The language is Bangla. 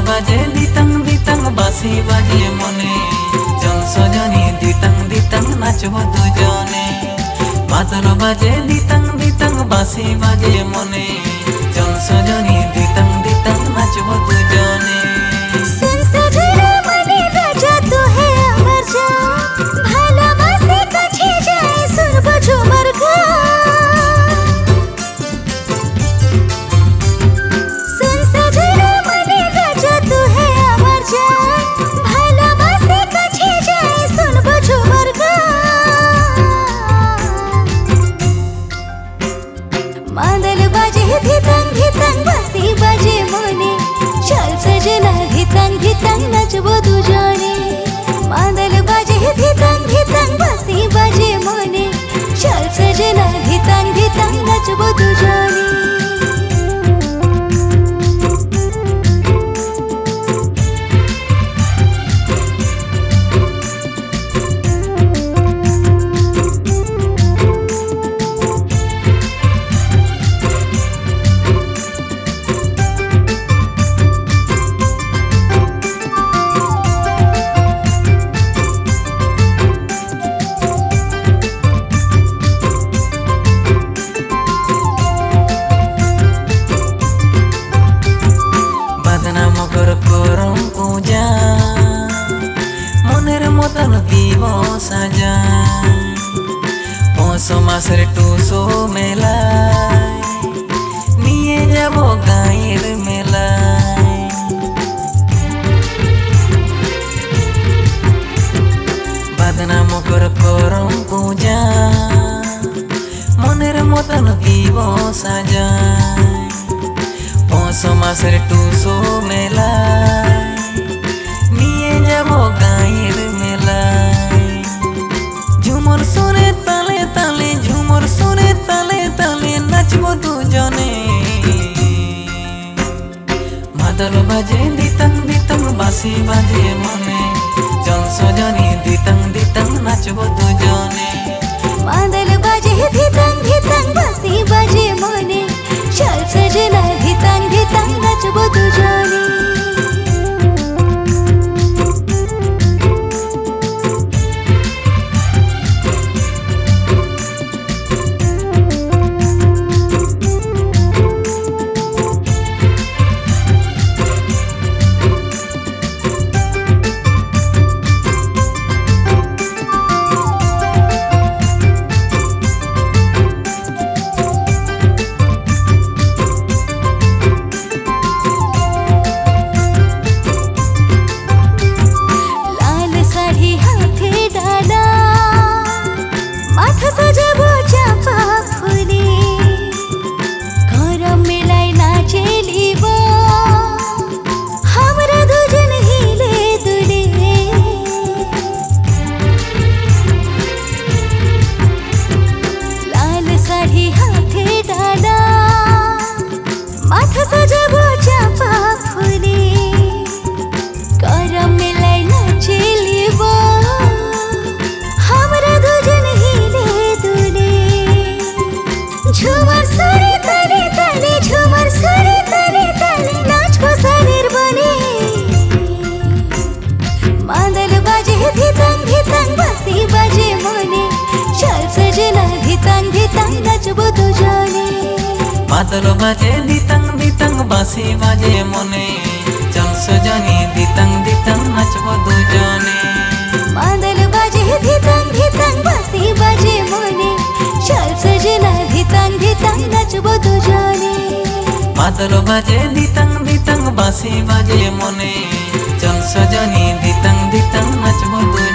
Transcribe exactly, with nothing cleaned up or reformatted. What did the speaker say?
বাজে দিতাং দিতাং বাঁশি বাজে মনে, চল সজনী দিতাং দিতাং নাচব দুজনে। মাদল বাজে দিতাং দিতাং বাঁশি বাজে মনে, চল সজনী দিতাং দিতাং নাচব দুজনে। मादल बाजे धितंग धितंग बांसी बाजे मोने, चल सजना धितंग धितंग नचबो दुजने। मादल बाजे धितंग धितंग बांसी बाजे मोने, चल सजना धितंग धितंग नचबो दुजने। মতন দিব সাজা পৌষ মাসের টুসো মেলায়, নিয়ে যাব গাঁয়ের মেলায়। বাদনা মকর করম পূজা, মনের মতন দিব সাজা পৌষ মাসের টুসো মেলায়, নিয়ে যাব গাঁয়ের মেলায়। ঝুমর সুরে তালে তালে ঝুমর সুরে তালে তালে নাচব দুজনে। মাদল বাজে দিতাং দিতাং বাঁশি বাজে মনে, চল সজনী দিতাং দিতাং নাচব দুজনে। मादल बाजे धितंग धितंग बांसी बाजे मोने, चल सजना धितंग धितंग नचबो दुजने। झुमर सुरे ताले ताले झुमर सुरे ताले ताले नाचबो सारेर बने। मादल बाजे धितंग धितंग बांसी बाजे मोने, चल सजना धितंग धितंग नचबो दुजने। मादल बाजे दितांग दितांग बाँशি बाजे मने, चल सजनी दितांग दितांग नाचब दुजने। मादल बाजे धितंग धितंग बांसी बाजे मोने, चल सजना धितंग धितंग नचबो दुजने। मादल बाजे दितांग दितांग बाँशि बाजे मने, चल सजनी दितांग दितांग नाचब दुजने।